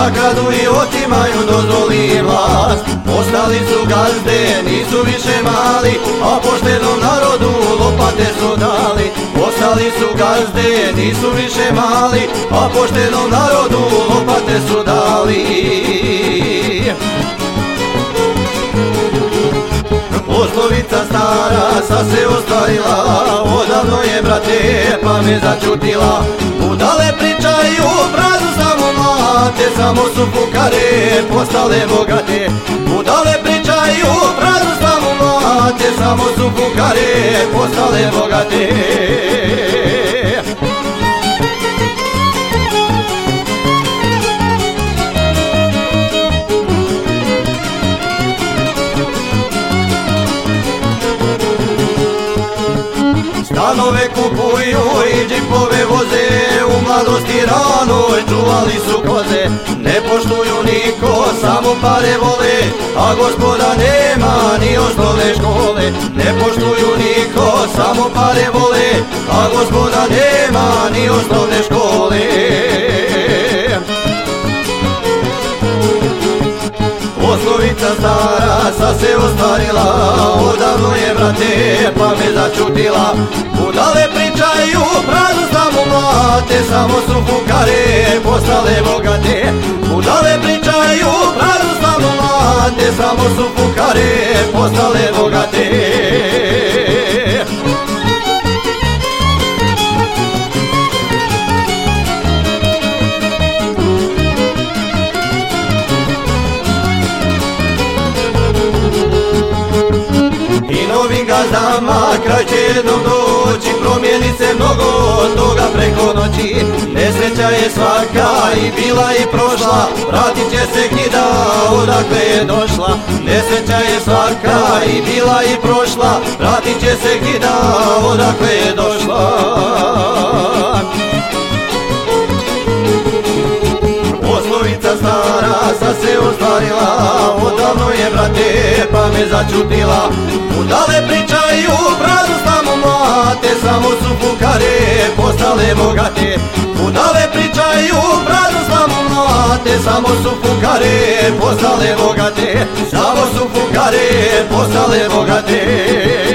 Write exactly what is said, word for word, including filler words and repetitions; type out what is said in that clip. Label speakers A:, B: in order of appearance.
A: kradu i otimaju, dozvoli vlast. Ostali su gazde, nisu više mali, a poštenom narodu lopate su dali. Ostali su gazde, nisu više mali, a poštenom narodu lopate su dali. Poslovica stara sa se ostvarila, odavno je, brate, pa me začutila. Budale pričaju praznu samo mlate, samo su fukare postale bogate. Budale pričaju praznu samo mlate, samo su fukare postale bogate. Stanove kupuju i džipove voze, u mladosti ranoj čuvali su koze. Ne poštuju niko, samo pare vole, a gospoda nema ni osnovne škole. Ne poštuju niko, samo pare vole, a gospoda nema ni osnovne škole. Poslovica stara sa se ostvarila, odavno je, brate, pa me začutila. Budale pričaju praznu samo mlate, samo su fukare postale bogate. Budale pričaju praznu samo mlate, samo su fukare postale bogate. I novim gazdama kraj će jednom doći, promijeni se mnogo toga preko noći. Nesreća je svaka i bila i prošla, vratit će se gnjida odakle je došla. Nesreća je svaka i bila i prošla, vratit će se gnjida odakle je došla. Poslovica stara sa se ostvarila, odavno je, brate, pa me začutila. Budale pričaju praznu samo mlate, samo su fukare postale bogate. Budale pričaju praznu samo mlate, samo su fukare postale bogate. Samo su fukare postale bogate.